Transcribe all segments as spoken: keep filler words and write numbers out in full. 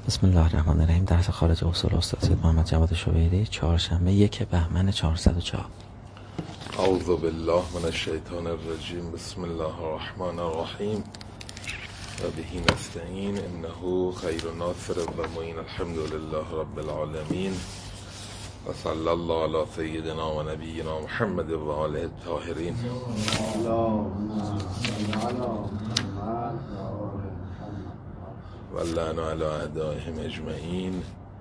بسم الله الرحمن الرحیم. درس خارج اصول استاد سید محمد جواد شویری، چهارشنبه یک بهمن چهارصد و چهار. اعوذ بالله من الشیطان الرجیم. بسم الله الرحمن الرحیم و به نستعین انه خیر ناصر و معین. الحمد لله رب العالمین و صلی الله علی سیدنا و نبینا محمد و آله الطاهرین. و اللعن علی اعدائهم اجمعین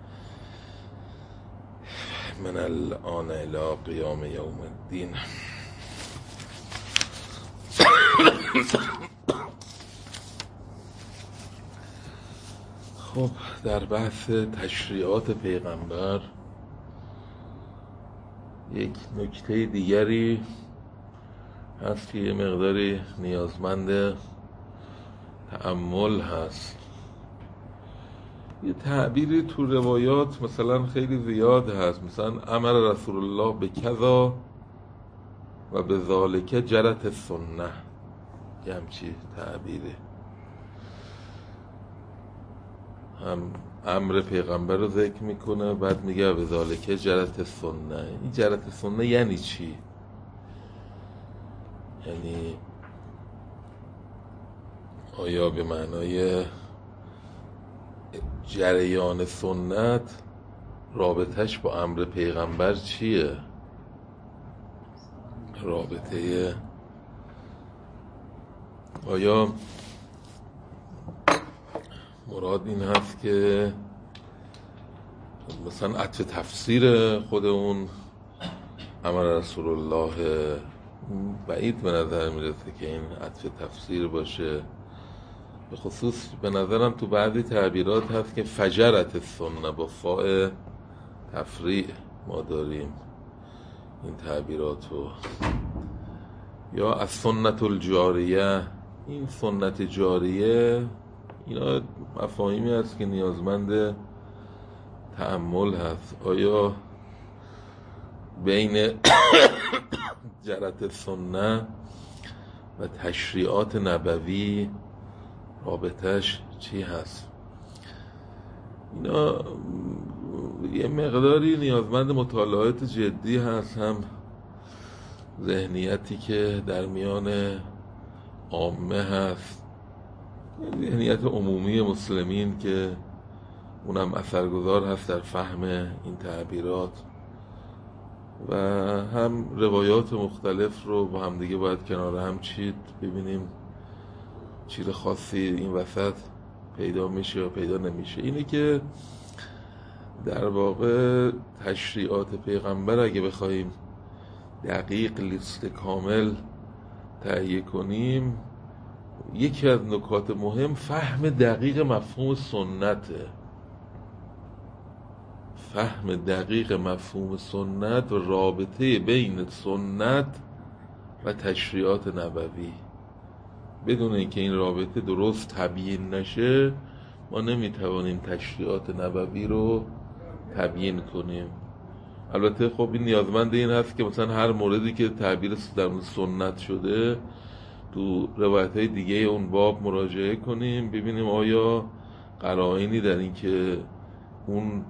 من الان الی قیام یوم الدین. خب، در بحث تشریعات پیغمبر یک نکته دیگری هست که یه مقداری نیازمند تأمل هست. یه تعبیری تو روایات مثلا خیلی زیاد هست، مثلا امر رسول الله به کذا و به ذالک جرت السنه، یه همچی تعبیری. هم امر پیغمبر رو ذکر میکنه، بعد میگه به ذالک جرت السنه. این جرت السنه یعنی چی؟ یعنی آیا به معنای جریان سنت رابطش با امر پیغمبر چیه؟ رابطه آیا مراد این هست که مثلا عطف تفسیر خود اون امر رسول الله بعید به نظر میرسه که این عطف تفسیر باشه. به خصوص به نظرم تو بعضی تعبیرات هست که فجرت السنه با فاء تفریع ما داریم این تعبیراتو، یا از سنت الجاریه. این سنت جاریه، اینا مفاهیمی هست که نیازمند تأمل هست. آیا بین جرت السنه و تشریعات نبوی رابطش چی هست؟ اینا یه مقداری نیازمند مطالعات جدی هست، هم ذهنیتی که در میان عامه هست، ذهنیت عمومی مسلمین که اونم اثرگذار هست در فهم این تعبیرات، و هم روایات مختلف رو با هم دیگه باید کنار هم چید، ببینیم چیز خاصی این وسط پیدا میشه یا پیدا نمیشه. اینه که در واقع تشریعات پیغمبر اگه بخوایم دقیق لیست کامل تهیه کنیم، یکی از نکات مهم فهم دقیق مفهوم سنته. فهم دقیق مفهوم سنت و رابطه بین سنت و تشریعات نبوی. بدون اینکه این رابطه درست تبیین نشه ما نمیتوانیم تشریعات نبوی رو تبیین کنیم. البته خب این نیازمند این هست که مثلا هر موردی که تعبیر در سنت شده تو روایت‌های دیگه اون باب مراجعه کنیم، ببینیم آیا قرائنی در این که اون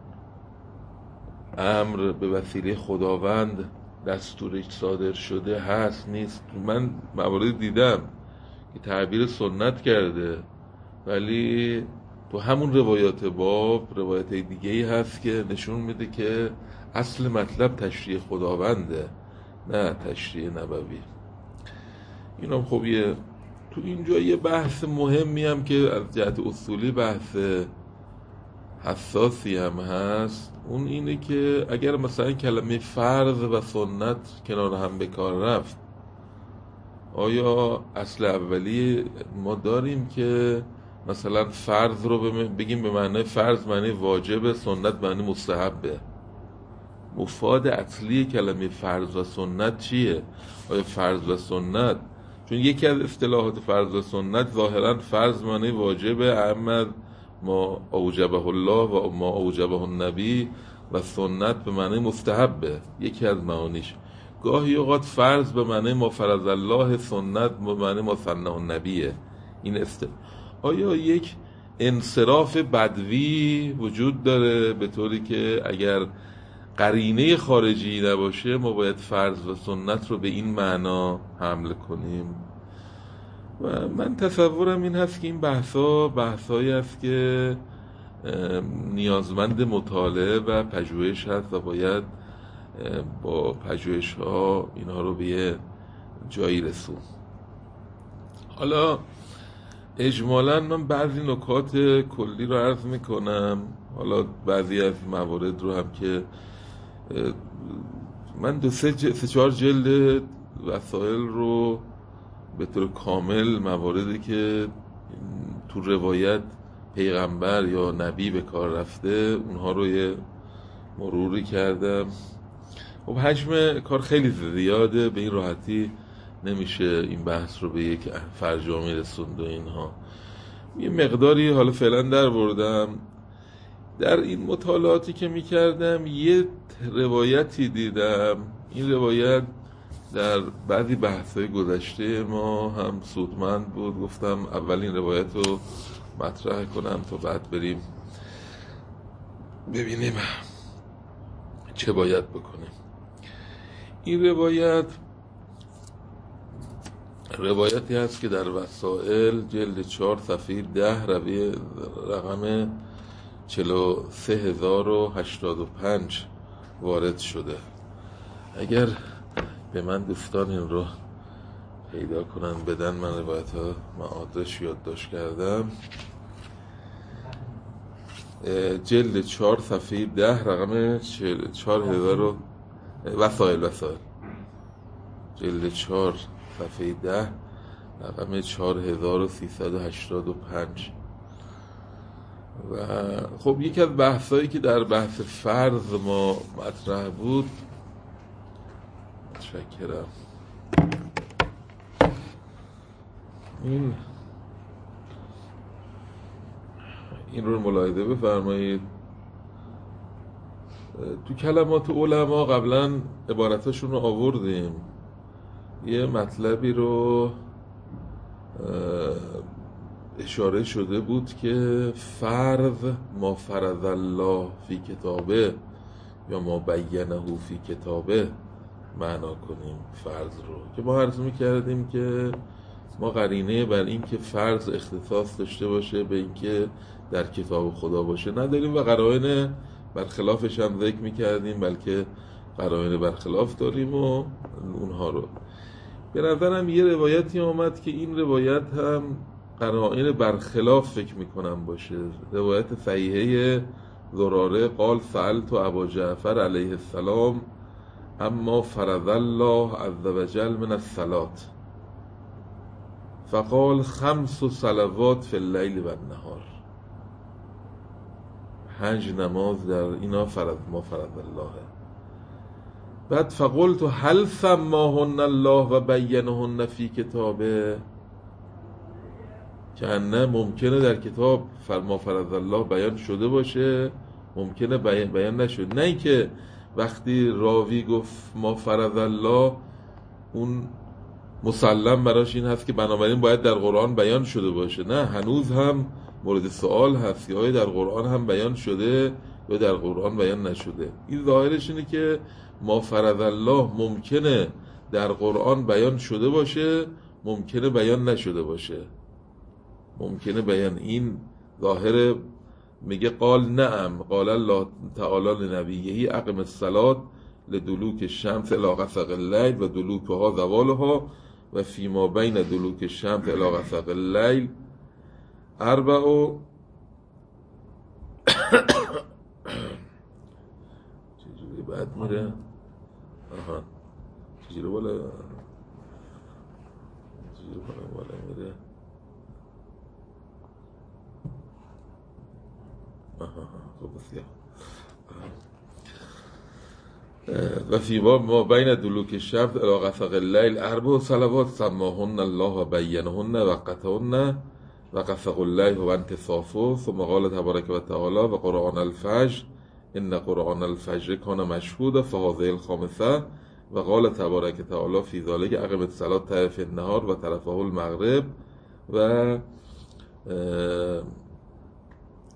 امر به وسیله خداوند دستورش صادر شده هست نیست. من موارد دیدم که تعبیر سنت کرده ولی تو همون روایات باب روایت دیگه ای هست که نشون میده که اصل مطلب تشریع خداونده نه تشریع نبوی. اینا خب یه تو اینجا یه بحث مهمی هم که از جهت اصولی بحث حساسی هم هست، اون اینه که اگر مثلا کلمه فرض و سنت کنار هم به کار رفت، آیا اصل اولی ما داریم که مثلا فرض رو بگیم به معنی فرض معنی واجب، سنت معنی مستحبه؟ مفاد اصلی کلمه فرض و سنت چیه؟ آیا فرض و سنت، چون یکی از اصطلاحات فرض و سنت ظاهرا فرض معنی واجبه، اما ما اوجبه الله و ما اوجبه النبی، و سنت به معنی مستحبه، یکی از معانیش. گاهی اوقات فرض به معنی ما فرض الله، سنت به معنی ما سنه النبیه. این است. آیا یک انصراف بدوی وجود داره، به طوری که اگر قرینه خارجی نباشه ما باید فرض و سنت رو به این معنا حمل کنیم. و من تصورم این هست که این بحثا بحثایی است که نیازمند مطالعه و پژوهش هست و باید با پژوهش ها اینها رو به یه جایی رسون. حالا اجمالاً من بعضی نکات کلی رو عرض میکنم، حالا بعضی از موارد رو هم که من دو سه, ج... سه چهار جلد وسائل رو به طور کامل مواردی که تو روایت پیغمبر یا نبی به کار رفته اونها رو یه مروری کردم. خب حجم کار خیلی زیاده، به این راحتی نمیشه این بحث رو به یک فرجامی رسوند و اینها. یه مقداری حالا فعلا در بردم. در این مطالعاتی که میکردم یه روایتی دیدم، این روایت در بعضی بحث‌های گذشته ما هم سودمند بود، گفتم اولین روایت رو مطرح کنم تا بعد بریم ببینیم چه باید بکنیم. این روایت روایتی هست که در وسائل جلد چهار صفحه ده روی رقم چهل و سه هزار و هشتاد و پنج وارد شده. اگر به من دوستان این رو پیدا کنن بدن، من روایت ها من آدرس یادداشت کردم. جلد چهار صفحه ده رقم چهار هزار وسائل وسائل جلد چهار صفحه ده رقم چهار هزار و سیصد و هشتاد و پنج. و خب یکی از بحثایی که در بحث فرض ما مطرح بود، متشکرم، این این رو ملاحظه بفرمایید. تو کلمات علما قبلا عبارتاشون رو آوردیم، یه مطلبی رو اشاره شده بود که فرض ما فرض الله فی کتابه یا ما بینه فی کتابه معنا کنیم فرض رو، که ما عرض می‌کردیم که ما قرینه بر این که فرض اختصاص داشته باشه به این که در کتاب خدا باشه نداریم و قرائن برخلافش هم ذکر می‌کردیم، بلکه قرائن برخلاف داریم و اونها رو. به نظرم یه روایتی آمد که این روایت هم قرائن برخلاف فکر میکنم باشه. روایت صحیحه زراره قال سألت ابا جعفر علیه السلام اما فرض الله عز وجل من الصلاة فقال خمس صلوات فی اللیل و النهار، پنج نماز در اینا فرض ما فرض الله. بعد فقلت هل سماهن الله و بینهن فی کتابه، که نه ممکنه در کتاب ما فرض الله بیان شده باشه، ممکنه بیان, بیان نشد. نه اینکه وقتی راوی گفت ما فرض الله اون مسلم براش این هست که بنابراین باید در قرآن بیان شده باشه. نه، هنوز هم مورد سوال هست که آیا در قرآن هم بیان شده یا در قرآن بیان نشده. این ظاهرش اینه که ما فرض الله ممکنه در قرآن بیان شده باشه، ممکنه بیان نشده باشه، ممکنه بیان. این ظاهر میگه قال نعم قال الله تعالی لنبیه اقم الصلاة لدلوک الشمس الی غسق اللیل و دلوکها زوالها و فیما بین دلوک الشمس الی غسق اللیل اربع و چجوری بعد میره؟ آها چجوری بالا چجوری بالا میره؟ و فی ما بین دلوک الشمس الی غسق اللیل اربع صلوات سماهن الله و بینهن و قطهن و غسق اللیل و انتصافه. ثم قال تبارک و تعالی و قرآن الفجر ان قرآن الفجر کان مشهودا فهذه الخامسه و قال تبارک تعالی فی ذلک اقم الصلاة طرف النهار و طرفه المغرب و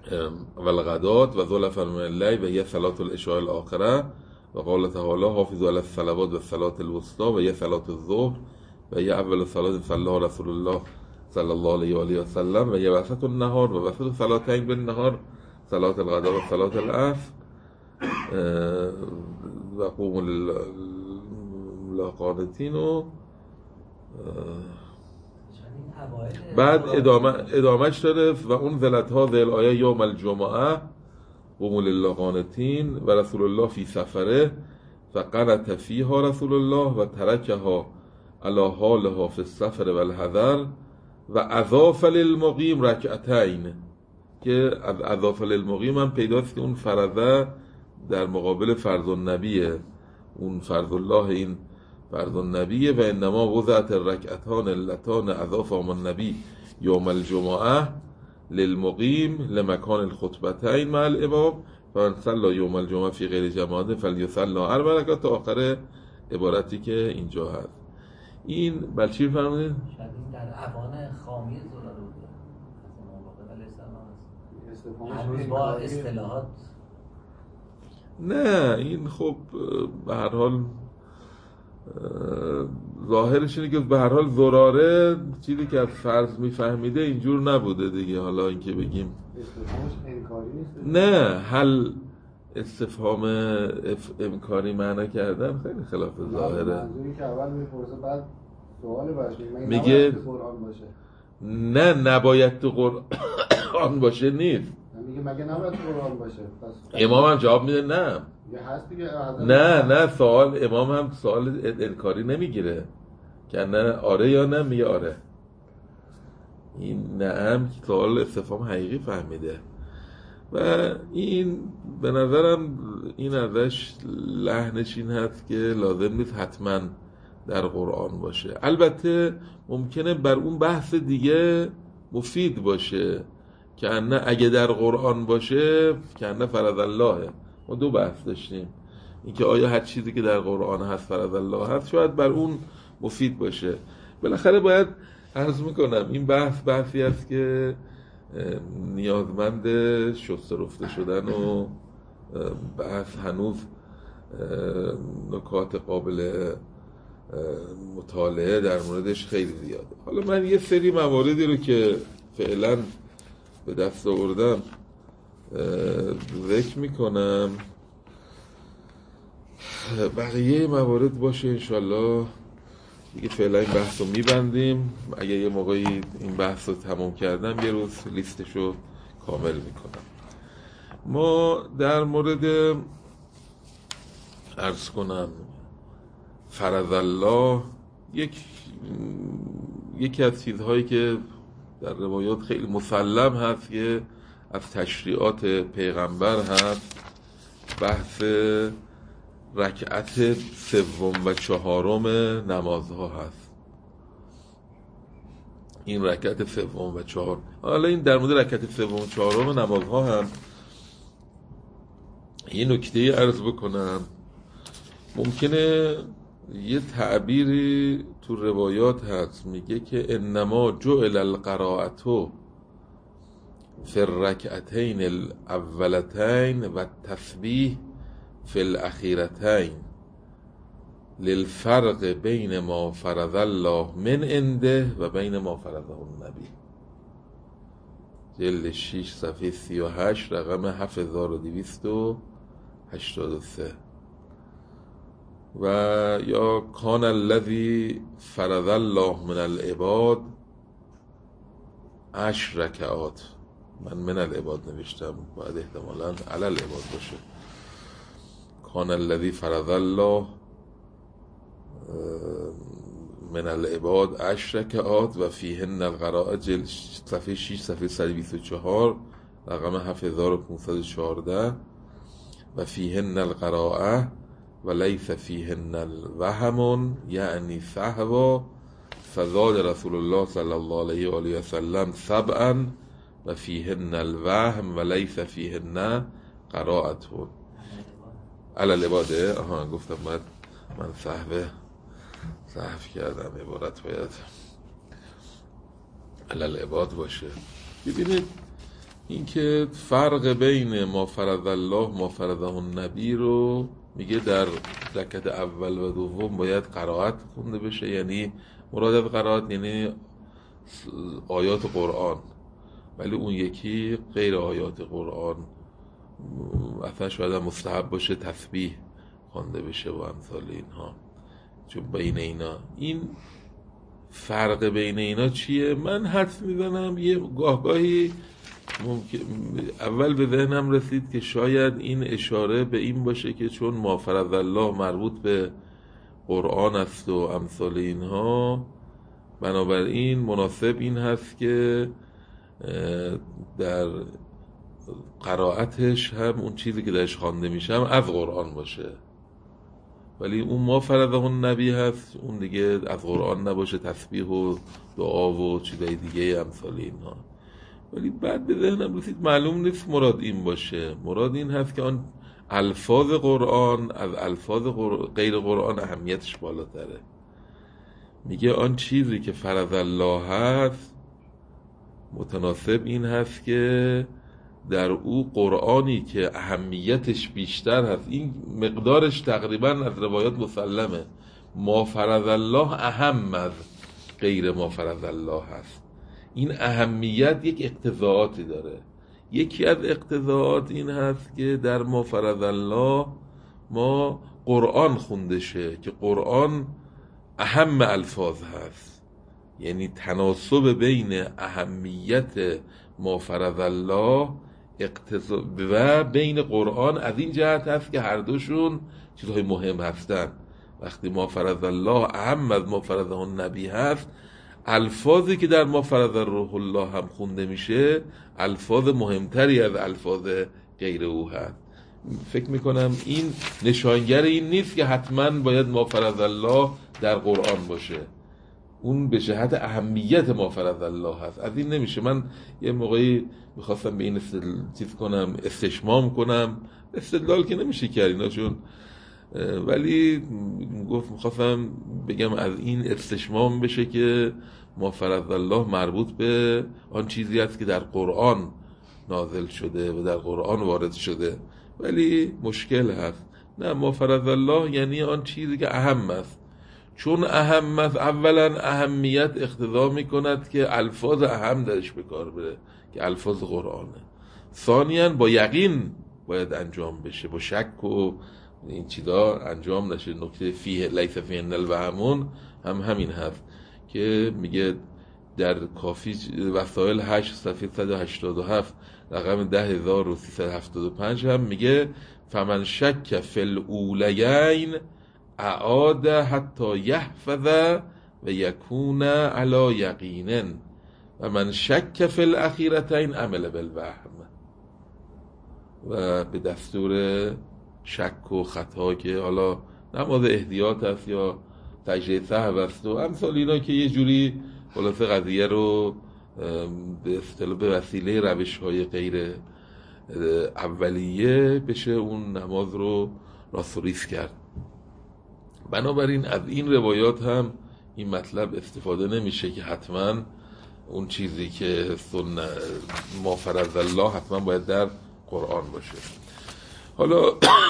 و الغدات و ذلفا من اللیل و یه صلاة العشاء الاخره و قال تعالی حافظوا علی الصلوات و صلاة الوسطی و یه صلاة الظهر و یه اول صلاة صلی رسول الله صلی الله علیه و آله و سلم و یه وسط النهار و وسط صلاتین بالنهار صلاة الغداء و صلاة العصر و قوموا لله قانتین و بعد ادامه ادامهش داره و اون ذلت ها ذل آیه یوم الجمعه قوموا لله قانتین و رسول الله فی سفره و قنت فیها رسول الله و ترکها علی حالها فی السفر و الحضر و اضاف للمقیم رکعتین که از اضاف للمقیم هم پیداست که اون فرضه در مقابل فرض النبیه، اون فرض الله این فرض النبیه و انما وضعت الرکعتان اللتان اضاف النبی یوم الجمعه للمقیم لمکان الخطبتین مع الامام فمن صلی یوم الجمعه فی غیر جماعت فلیصلی اربع رکعات تا آخر عبارتی که اینجا هست. این بل چی فرمودید؟ شاید این در اوان خامی زلال بوده از با اصطلاحات. نه این خب به هر حال ظاهرش اینه که به هر حال زراره چیزی که از فرض میفهمیده اینجور نبوده دیگه. حالا اینکه بگیم استفهامش انکاری نیست؟ نه، حل استفهام انکاری معنا کردن خیلی خلاف ظاهره. منظوری که اول میپرسه بعد سوال باشه میگه قرآن باشه. نه نباید تو قرآن باشه نیست، میگه مگه نباید تو قرآن باشه. پس امام هم جواب میده نه یه هست دیگه. نه نه سوال امام هم سوال انکاری نمیگیره که نه آره یا نه، میگه آره. این نه هم سوال استفهام حقیقی فهمیده و این به نظرم این ازش لحنش این هست که لازم نیست حتما در قرآن باشه. البته ممکنه بر اون بحث دیگه مفید باشه که نه اگه در قرآن باشه که نه فرض الله. ما دو بحث داشتیم، اینکه آیا هر چیزی که در قرآن هست فرض الله هست، شاید بر اون مفید باشه. بالاخره باید عرض میکنم این بحث بحثی است که نیازمند شسته رفته شدن و بحث هنوز نکات قابل مطالعه در موردش خیلی زیاده. حالا من یه سری مواردی رو که فعلا به دست آوردم ذکر میکنم، بقیه موارد باشه انشالله دیگه. فعلا این بحث رو میبندیم. اگه یه موقعی این بحث رو تمام کردم یه روز لیستش رو کامل میکنم. ما در مورد عرض کنم فرض الله یک یکی از چیزهایی که در روایات خیلی مسلم هست که از تشریعات پیغمبر هست، بحث رکعت سوم و چهارم نمازها هست. این رکعت سوم و چهارم، حالا این در مورد رکعت سوم و چهارم نمازها هم یه نکته عرض بکنم. ممکنه یه تعبیری تو روایات هست میگه که انما جعل القراءة فی الرکعتین الاولتین و التسبیح فی الاخیرتین للفرق بین ما فرض الله من عنده و بین ما فرضه النبی. جلد شش صفحه سی و هشت رقم هفت هزار و دویست و هشتاد و سه. و یا کان الذی فرض الله من العباد عشر رکعات. من من العباد نوشتم، باید احتمالاً علی العباد باشه. کان الذی فرض الله من العباد عشر رکعات و فیهن القراءة، جلد صفحه شش صفحه صد و بیست و چهار رقم هفت هزار و پانصد و چهارده. و فیهن القراءة و لیس فیهن الوهم یعنی سهوا فزاد رسول الله صلی الله علیه و آله و سلم سبعا و فیهن الوهم و لیس فیهن قراءتون علی العباده. آها گفتم باید من سهو سهو کردم، عبارت باید علی العباد باشه. ببینید اینکه فرق بین ما فرض الله ما فرضه النبی رو میگه در رکعت اول و دوم باید قرائت خونده بشه، یعنی مراد از قرائت یعنی آیات قرآن، ولی اون یکی غیر آیات قرآن، اصلا شاید مستحب باشه تسبیح خوانده بشه و امثال اینها. چون بین اینا این فرق بین اینا چیه؟ من حدس میزنم یه گاهگاهی ممکن اول به ذهنم رسید که شاید این اشاره به این باشه که چون ما فرض الله مربوط به قرآن است و امثال اینها، بنابراین مناسب این هست که در قرائتش هم اون چیزی که درش خوانده میشه هم از قرآن باشه، ولی اون ما فرضه النبی هست اون دیگه از قرآن نباشه، تسبیح و دعا و چیزای دیگه امثال اینها. ولی بعد به ذهنم رسید معلوم نیست مراد این باشه، مراد این هست که آن الفاظ قرآن از الفاظ غیر قرآن اهمیتش بالاتره. میگه آن چیزی که فرض الله هست متناسب این هست که در او قرآنی که اهمیتش بیشتر هست، این مقدارش تقریبا از روایات مسلمه، ما فرض الله اهم از غیر ما فرض الله هست. این اهمیت یک اقتضاعاتی داره. یکی از اقتضاعات این هست که در ما فرض الله ما قرآن خونده شه که قرآن اهم الفاظ هست، یعنی تناسب بین اهمیت ما فرض الله و بین قرآن از این جهت هست که هر دوشون چیزهای مهم هستن. وقتی ما فرض الله اهم از ما فرضه النبی هست، الفاظی که در ما فرض روح الله هم خونده میشه الفاظ مهمتری از الفاظ غیر او هست. فکر میکنم این نشانگر این نیست که حتما باید ما فرض الله در قرآن باشه، اون به جهت اهمیت ما فرض الله هست. از این نمیشه. من یه موقعی میخواستم به این استدلال چیز کنم، استشمام کنم، استدلال که نمیشه کرد اینا چون، ولی گفت میخواستم بگم از این استشمام بشه که ما فرض الله مربوط به آن چیزی است که در قرآن نازل شده و در قرآن وارد شده، ولی مشکل هست. نه، ما فرض الله یعنی آن چیزی که اهم است، چون اهم است اولا اهمیت اقتضا میکند که الفاظ اهم درش به کار بره که الفاظ قرآنه. ثانیاً با یقین باید انجام بشه، با شک و این چیزا انجام نشه. نکته فیه لیس فیه الوهم هم همین هست که میگه در کافی وسائل هشت صفحه صد و هشتاد و هفت رقم ده هزار و سیصد و هفتاد و پنج هم میگه فمن شک فی الاولین اعاد حتی یحفظ و یکون علی یقین و من شک فی الاخیرتین عمل بالوهم. و به دستور شک و خطا که حالا نماز احتیاط است یا سجده سهو است و امثال اینا که یه جوری خلاصه قضیه رو به اصطلاح به وسیله روش‌های غیر اولیه بشه اون نماز رو راستوریس کرد. بنابراین از این روایات هم این مطلب استفاده نمیشه که حتما اون چیزی که سنت ما فرض الله حتما باید در قرآن باشه. حالا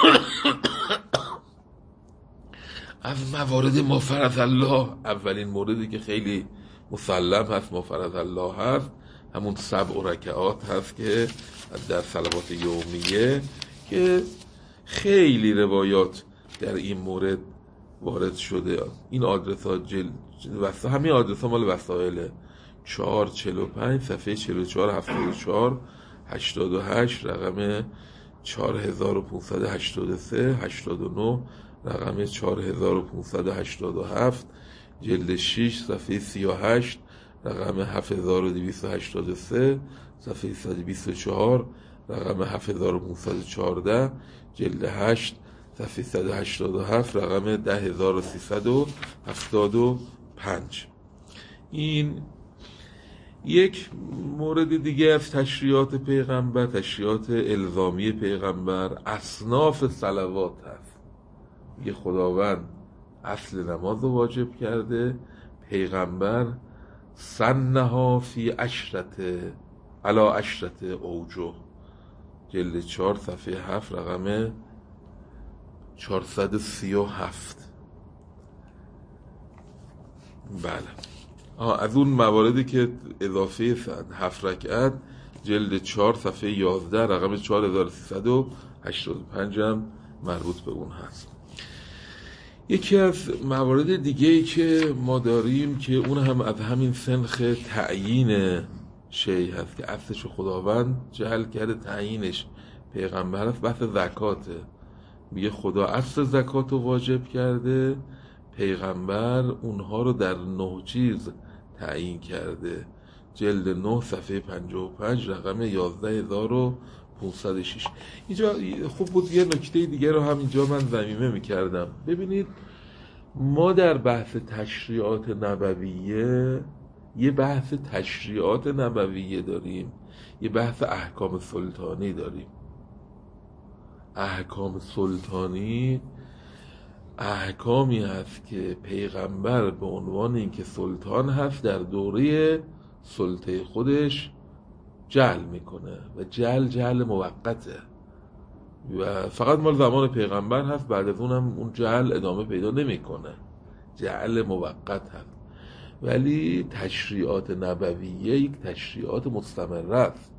از موارد ما فرض الله، اولین موردی که خیلی مسلم هست ما فرض الله هست همون سبع رکعات هست که در صلوات یومیه که خیلی روایات در این مورد وارد شده. این آدرس ها جل... وسا... همین آدرس ها مال وسائله چهار چهل و پنج صفحه چهل و چهار هفتاد و چهار هشتاد و هشت رقم چهار هزار و پانصد و هشتاد و سه هشتاد و نه رقم چهار هزار و پانصد و هشتاد و هفت جلد شش صفحه سی و هشت رقم هفت هزار و دویست و هشتاد و سه صفحه صد و بیست و چهار رقم هفت هزار و پانصد و چهارده جلد هشت صفحه صد و هشتاد و هفت رقم ده هزار و سیصد و هفتاد و پنج. این یک مورد دیگه از تشریعات پیغمبر، تشریعات الزامی پیغمبر، اصناف صلوات هست. یه خداوند اصل نماز رو واجب کرده، پیغمبر سنها فی عشرت علا عشرت اوجه، جلد چهار صفحه هفت، رقم چهارصد و سی و هفت. بله. آه از اون مواردی که اضافه هفت رکعت، جلد چهار صفحه یازده، رقم چهار هزار و سیصد و هشتاد و پنج هم مربوط به اون هست. یکی از موارد دیگه‌ای که ما داریم که اون هم از همین سنخ تعیین شیء هست که اصلش خداوند جعل کرده، تعیینش پیغمبر هست، بحث زکاته. میگه خدا اصل زکات رو واجب کرده، پیغمبر اونها رو در نه چیز تعیین کرده. جلد نه صفحه پنجاه و پنج، رقم یازده هزار و پانصد و شش. اینجا خوب بود یه نکته دیگه رو هم اینجا من ضمیمه میکردم. ببینید ما در بحث تشریعات نبویه یه بحث تشریعات نبویه داریم، یه بحث احکام سلطانی داریم. احکام سلطانی احکامی هست که پیغمبر به عنوان اینکه سلطان هست در دوره سلطه خودش جعل میکنه و جعل جعل موقته و فقط مال زمان پیغمبر هست، بعد از اونم اون جعل ادامه پیدا نمیکنه، جعل موقت هست. ولی تشریعات نبویه یک تشریعات مستمره است.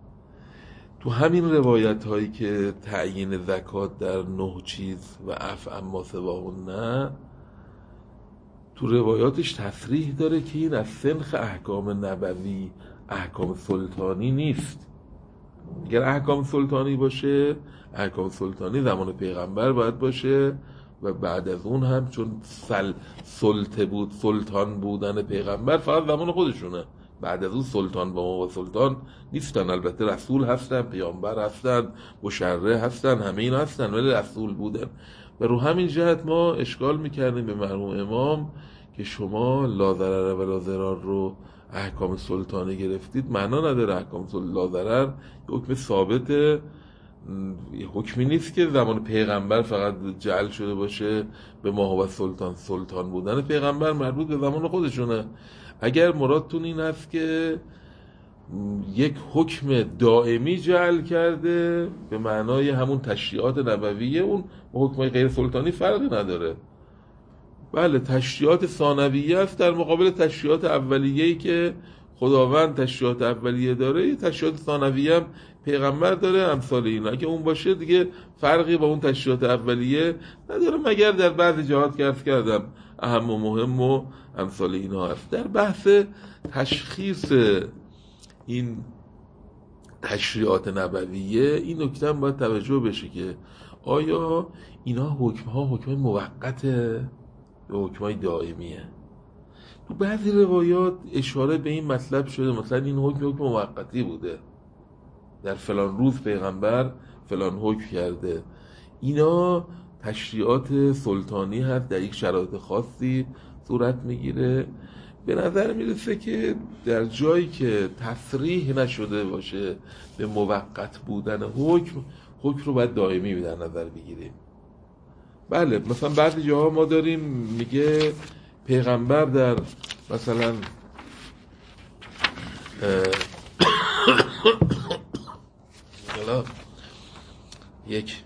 تو همین روایت هایی که تعیین زکات در نه چیز و عفو اما سواهن نه، تو روایاتش تصریح داره که این از سنخ احکام نبوی، احکام سلطانی نیست. اگر احکام سلطانی باشه، احکام سلطانی زمان پیغمبر باید باشه و بعد از اون هم چون سل سلطه بود، سلطان بودن پیغمبر فقط زمان خودشونه، بعد از اون سلطان با ما و سلطان نیستن. البته رسول هستن، پیامبر هستن، مشرع هستن، همه اینا هستن، ولی رسول بودن. و رو همین جهت ما اشکال میکردیم به مرحوم امام که شما لا ضرر و لا ضرار رو احکام سلطانی گرفتید. معنا نداره. احکام لا ضرر حکم ثابته، حکمی نیست که زمان پیغمبر فقط جعل شده باشه به ما و سلطان. سلطان بودن پیغمبر مربوط به زمان خودشونه. اگر مرادتون این است که یک حکم دائمی جعل کرده به معنای همون تشریعات نبویه، اون با حکم غیر سلطانی فرقی نداره. بله تشریعات ثانویه است در مقابل تشریعات اولیه‌ای که خداوند تشریعات اولیه داره، یه تشریعات ثانویه هم پیغمبر داره امثال اینا. اگه اون باشه دیگه فرقی با اون تشریعات اولیه نداره، مگر در بعضی جهات که عرض کردم اهم و مهم و امثال اینا هست. در بحث تشخیص این تشریعات نبویه این نکته هم باید توجه بشه که آیا اینا حکم‌ها حکم موقته یا حکم‌های دائمیه؟ تو بعضی روایات اشاره به این مطلب شده، مثلا این حکم حکم موقتی بوده، در فلان روز پیغمبر فلان حکم کرده. اینا تشریعات سلطانی هست، در یک شرایط خاصی صورت میگیره. به نظر میرسه که در جایی که تصریح نشده باشه به موقت بودن حکم، حکم رو باید دائمی در نظر بگیریم. بله مثلا بعضی جاها ما داریم میگه پیغمبر در مثلا حالا یک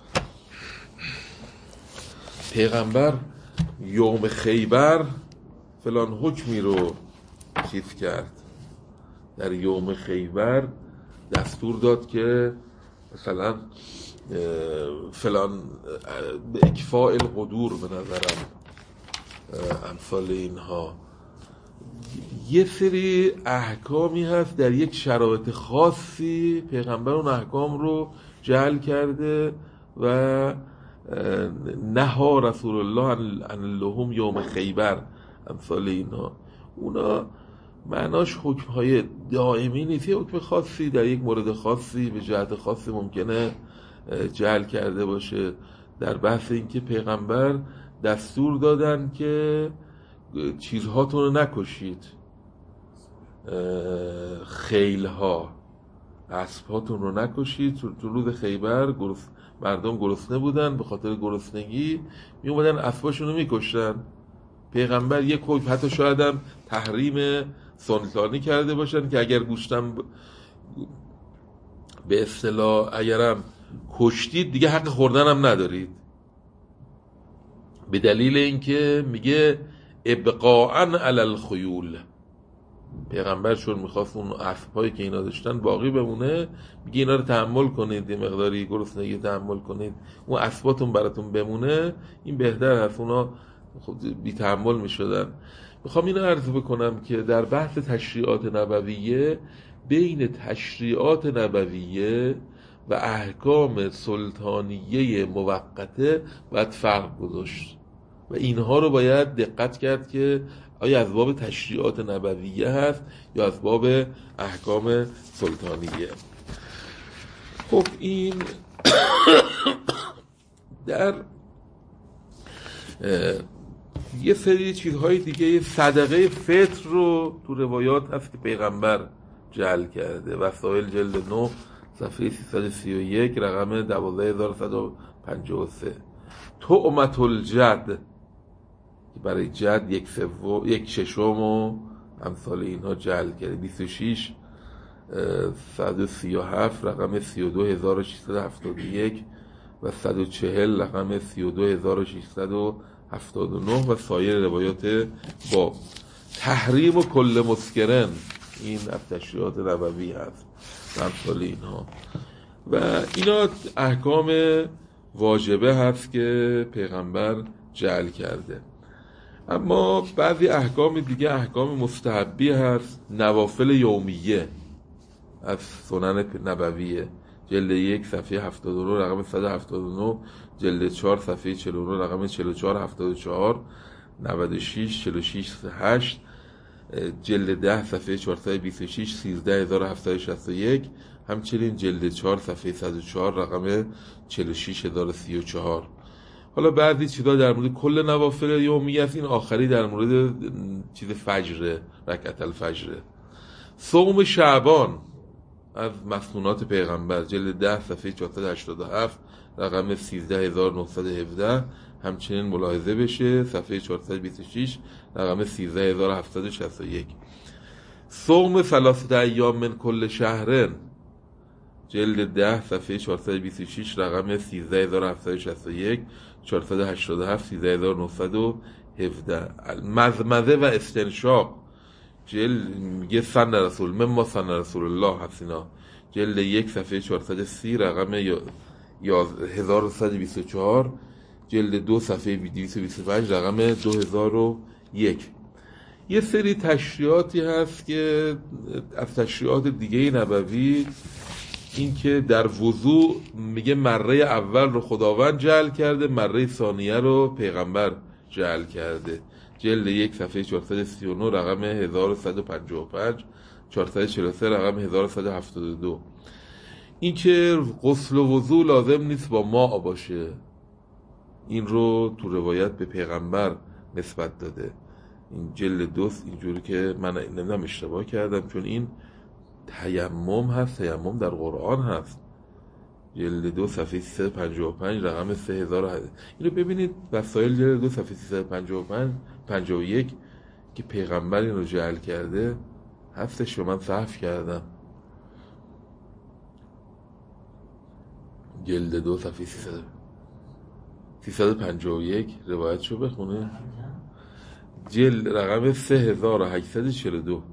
پیغمبر یوم خیبر فلان حکمی رو چیز کرد، در یوم خیبر دستور داد که مثلا فلان به اکفاء القدور، به نظرم امثال اینها یه سری احکامی هست در یک شرایط خاصی پیغمبر اون احکام رو جعل کرده و نها رسول الله عن اللحوم یوم خیبر امثال اینا. اونا معناش حکم‌های دائمی نیست، یه حکم خاصی در یک مورد خاصی به جهت خاصی ممکنه جعل کرده باشه. در بحث این که پیغمبر دستور دادن که چیزهاتون رو نکشید، خیلها اسبهاتون رو نکشید. تو روز خیبر گرس... مردم گرسنه بودن، به خاطر گرسنگی می اومدن اسباشون رو میکشتن. پیغمبر یک حکم حتی شاید هم تحریم سلطانی کرده باشن که اگر گوشتم به اصطلاح اگرم کشتید دیگه حق خوردن هم ندارید، به دلیل اینکه میگه ابقاءً علی الخیول، پیغمبر چون میخواست اون اسبایی که اینا داشتن باقی بمونه، میگه اینا رو تحمل کنید، یه مقداری گرسنگی تحمل کنید، اون اسباتون براتون بمونه، این بهتر هست. اونا بی تحمل میشدن. میخوام اینو عرض بکنم که در بحث تشریعات نبویه، بین تشریعات نبویه و احکام سلطانیه موقته باید فرق گذاشت و اینها رو باید دقت کرد که آیا از باب تشریعات نبویه هست یا از باب احکام سلطانیه. خب این در یه سری چیزهای دیگه، صدقه فطر رو تو روایات هست که پیغمبر جعل کرده، وسائل جلد نه صفحه سیصد و سی و یک رقم دوازده هزار و صد و پنجاه و سه. طعمة الجد که برای جد یک سوم یک ششم و امثال اینها جعل کرده، بیست و شش صد و سی و هفت رقم سی و دو هزار و ششصد و هفتاد و یک و صد و چهل رقم سی و دو هزار و ششصد و هفتاد و نه و سایر روایات باب. تحریم و کل مسکرن، این از تشریعات نبوی هست و امثال اینها، و اینا احکام واجبه هست که پیغمبر جعل کرده. اما بعضی احکام دیگه احکام مستحبی هست، نوافل یومیه از سنن نبویه، جلد یک صفحه هفتاد و نه رقم صد و هفتاد و نه، جلد چهار صفحه چهل و نه رقم چهل و چهار هفتاد و چهار، نود و شش چهل و شش هشت، جلد ده صفحه چهارصد و بیست و شش سیزده هزار و هفتصد و شصت و یک، همچنین جلد چهار صفحه صد و چهار رقم چهل و شش هزار و سی و چهار. حالا بعضی چیزا در مورد کل نوافل یومیه است، این آخری در مورد چیز فجر، رکعت الفجر. صوم شعبان از مسنونات پیغمبر، جلد ده صفحه چهارصد و هشتاد و هفت رقم سیزده هزار و نهصد و هفده، همچنین ملاحظه بشه صفحه چهارصد و بیست و شش رقم سیزده هزار و هفتصد و شصت و یک. صوم ثلاثه ایام من کل شهرن، جلد ده صفحه چهارصد و بیست و شش رقم سیزده هزار و هفتصد و شصت و یک، چهارصد و هشتاد و هفت سیزده هزار و نهصد و هفده. مزمزه و استنشاق، جلد میگه سن رسول مما سن رسول الله حسینا، جلد یک صفحه چهارصد و سی رقم هزار و صد و بیست و چهار، جلد دو صفحه دویست و بیست و پنج رقم دو هزار و یک. یه سری تشریعاتی هست که از تشریعات دیگه نبوی، این که در وضوع میگه مره اول رو خداوند جعل کرده، مره ثانیه رو پیغمبر جعل کرده، جلد یک صفحه چهارصد و سی و نه رقم هزار و صد و پنجاه و پنج، چهارصد و چهل و سه رقم هزار و صد و هفتاد و دو. این که غسل و وضوء لازم نیست با ماء باشه، این رو تو روایت به پیغمبر نسبت داده. این جلد دوست اینجوری که من نمیدونم اشتباه کردم، چون این تیمم هست، تیمم در قرآن هست، جلد دو صفحه سیصد و پنجاه و پنج رقم سه هزار. اینو ببینید وسایل جلد دو صفحه سیصد و پنجاه و پنج پنجاه و یک که پیغمبر این رو جعل کرده هستش و من صحف کردم. جلد دو صفحه سیصد و پنجاه و یک روایت شو بخونه، جلد رقم سه هزار و هشتصد و چهل و دو.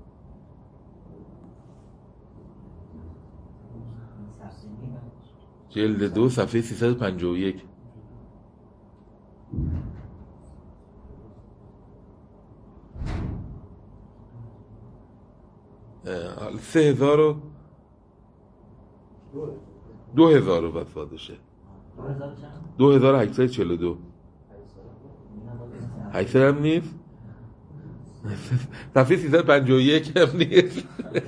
جلد دو صفحه سیصد و پنجاه و یک. سه هزار و دو هزار و بسادشه دو هزار و هشتصد و چهل و دو. هشتصد هم نیست، صفحه سیصد و پنجاه و یک هم نیست.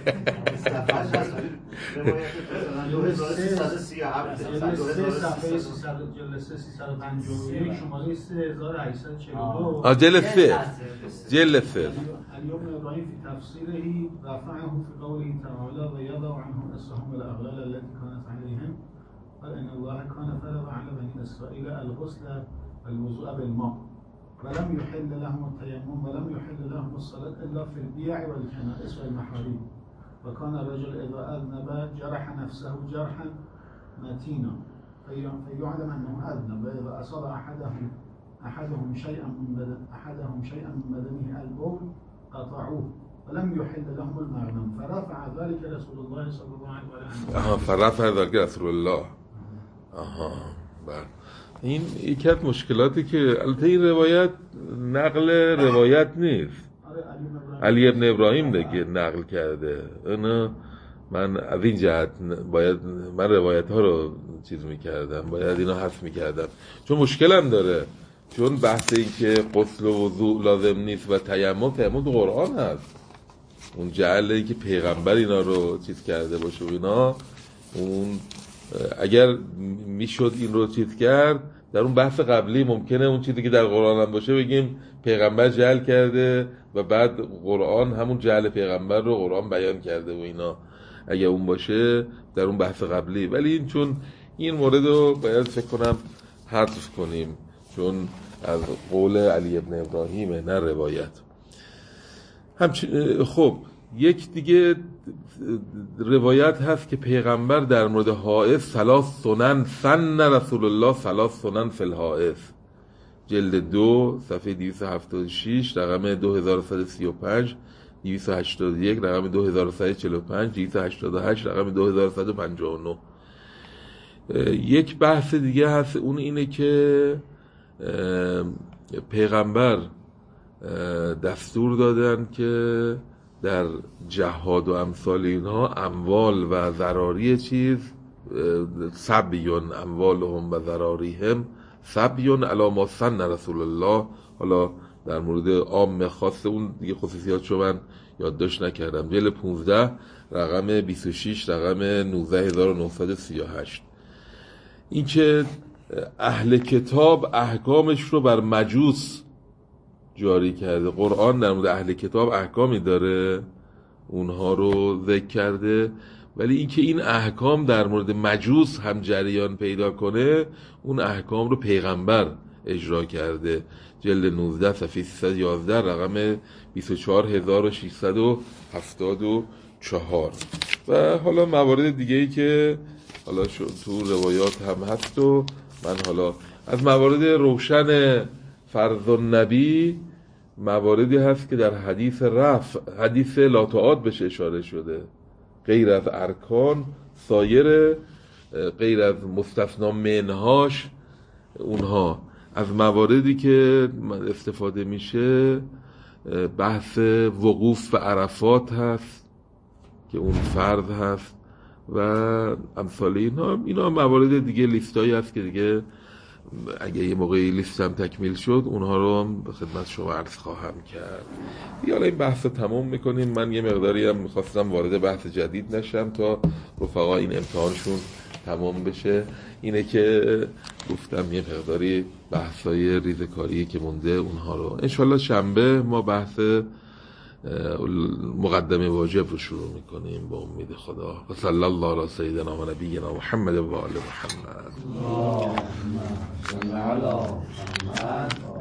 آه جلد سه جلد سه اليوم ابراهيم في تفسيره رفعه في قوله تعالى ويضع عنهم اسهم الاغلال التي كانت عليهم فان الله كان فرض على بني اسرائيل الغسل والوضوء بالماء ولم يحل لهم التيمم ولم يحل لهم الصلاة الا في البيع والكنائس والمحاريب و کان الرجل اذا اذنب جرح نفسه جرحا متینا فیعلم انه اذنب و اذا اصاب احدهم احدهم شيئا من بدن احدهم شيئا من بدنه البول قطعوه ولم يحل لهم المغنم فرفع ذلك رسول الله صلی الله علیه و سلم. آها فرفع ذلك رسول الله. آها بله. این یکی از مشکلاتی که البته این روایت نقل روایت نیست، علی ابن ابراهیم دیگه نقل کرده. انا من از این جهت باید من روایت ها رو چیز میکردم، باید اینا حذف میکردم چون مشکلم داره، چون بحث این که غسل و وضوء لازم نیست و تیمم تیمم تو قرآن هست. اون جعله که پیغمبر اینا رو چیز کرده باشه و اینا، اون اگر میشد این رو چیز کرد در اون بحث قبلی ممکنه اون چیزی که در قرآن هم باشه بگیم پیغمبر جعل کرده و بعد قرآن همون جعل پیغمبر رو قرآن بیان کرده و اینا، اگر اون باشه در اون بحث قبلی. ولی این چون این مورد رو باید فکر کنم حذف کنیم چون از قول علی ابن ابراهیمه نه روایت. خب یک دیگه روایت هست که پیغمبر در مورد حائض ثلاث سنن سن رسول الله ثلاث سنن فی الحائض، جلد دو صفحه دویست و هفتاد و شش رقم دو هزار و صد و سی و پنج، دویست و هشتاد و یک رقم دو هزار و صد و چهل و پنج، دویست و هشتاد و هشت رقم دو هزار و صد و پنجاه و نه. یک بحث دیگه هست، اون اینه که پیغمبر دستور دادن که در جهاد و امثال اینها اموال و ضراری چیز سبیون اموالهم و ضراریهم سبیون علی ما سن رسول الله. حالا در مورد عام خاص اون دیگه خصوصیاتشو من یادداشت نکردم، جلد پانزده رقم بیست و شش رقم نوزده هزار و نهصد و سی و هشت. این که اهل کتاب احکامش رو بر مجوس جاری کرده. قرآن در مورد اهل کتاب احکامی داره اونها رو ذکر کرده، ولی اینکه این احکام در مورد مجوس هم جریان پیدا کنه اون احکام رو پیغمبر اجرا کرده، جلد نوزده صفحه سیصد و یازده رقم بیست و چهار هزار و ششصد و هفتاد و چهار. و حالا موارد دیگه‌ای که حالا تو روایات هم هست و من حالا از موارد روشن فرض النبی مواردی هست که در حدیث رفع حدیث لا تعاد بهش اشاره شده، غیر از ارکان سایر غیر از مستثنا منهاش اونها از مواردی که استفاده میشه بحث وقوف به عرفات هست که اون فرض هست و امثال اینا. اینا موارد دیگه لیستایی هست که دیگه اگه یه موقعی لیستم تکمیل شد اونها رو هم به خدمت شما عرض خواهم کرد. حالا این بحث رو تموم میکنیم. من یه مقداری هم میخواستم وارد بحث جدید نشم تا رفقا این امتحانشون تمام بشه. اینه که گفتم یه مقداری بحثای ریزکاری که مونده اونها رو انشالله شنبه ما بحث مقدمه واجب رو شروع میکنیم با امید خدا. و صلی الله علی سیدنا و نبینا محمد و آل محمد.